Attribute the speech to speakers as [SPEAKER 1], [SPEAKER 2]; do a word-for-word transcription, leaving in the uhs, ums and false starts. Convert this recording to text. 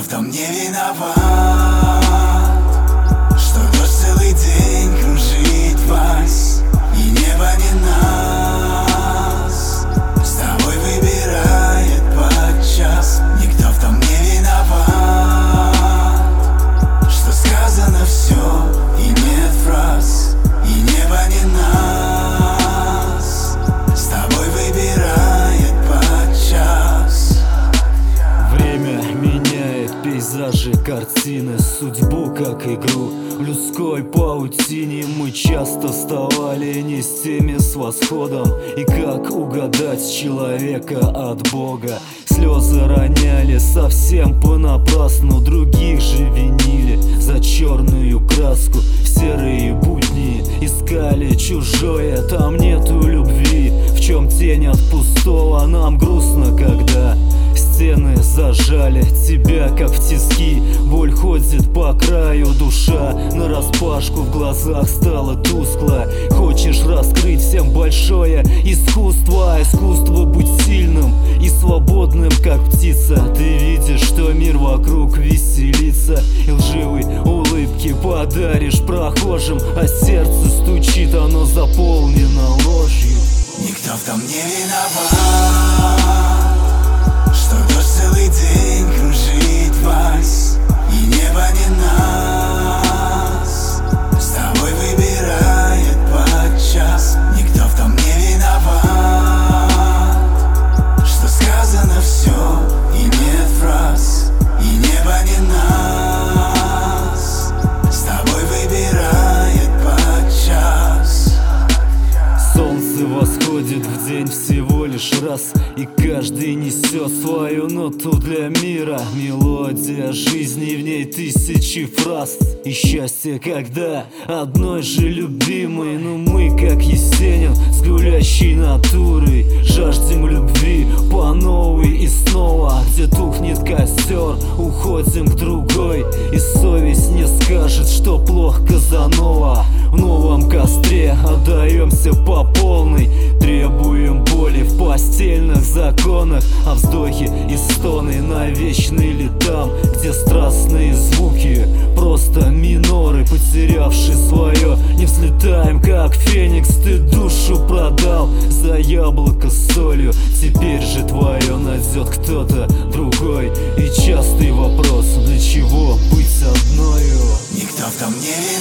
[SPEAKER 1] в том не виноват, что дождь целый день кружит вас, и небо не нас с тобой выбирает подчас. Никто в том не виноват, что сказано все и нет фраз, и небо не нас с тобой выбирает подчас.
[SPEAKER 2] Время меняет пейзажи, картины, судьбу как игру. В людской паутине мы часто вставали не с теми с восходом. И как угадать человека от Бога? Слезы роняли совсем понапрасну, других же винили за черную краску. В серые будни искали чужое, там нету любви. В чем тень от пустого? Нам грустно, когда стены зажали тебя, как в тиски. Боль ходит по краю, душа нараспашку, в глазах стало тускло. Хочешь раскрыть всем большое искусство, искусство быть сильным и свободным, как птица. Ты видишь, что мир вокруг веселится, и лживой улыбки подаришь прохожим, а сердце стучит, оно заполнено ложью.
[SPEAKER 1] Никто в том не виноват, что дождь целый день кружит вас, и небо не нас с тобой выбирает подчас. Никто в том не виноват, что сказано все и нет фраз, и небо не нас с тобой выбирает подчас.
[SPEAKER 2] Солнце восходит в день всего лишь раз, и каждый несет свою ноту для мира. Мелодия жизни, в ней тысячи фраз. И счастье, когда одной же любимой. Но мы, как Есенин, с гулящей натурой, жаждем любви по новой и снова. Где тухнет костер, уходим к другой, и совесть не скажет, что плохо Казанова. В новом костре отдаемся по полной, требуем боли в постельных законах, а вздохи и стоны навечны ли там, где страстные звуки просто миноры, потерявшие свое. Не взлетаем, как феникс, ты душу продал за яблоко с солью. Теперь же твое найдет кто-то другой, и частый вопрос: для чего быть одною?
[SPEAKER 1] Никто в том не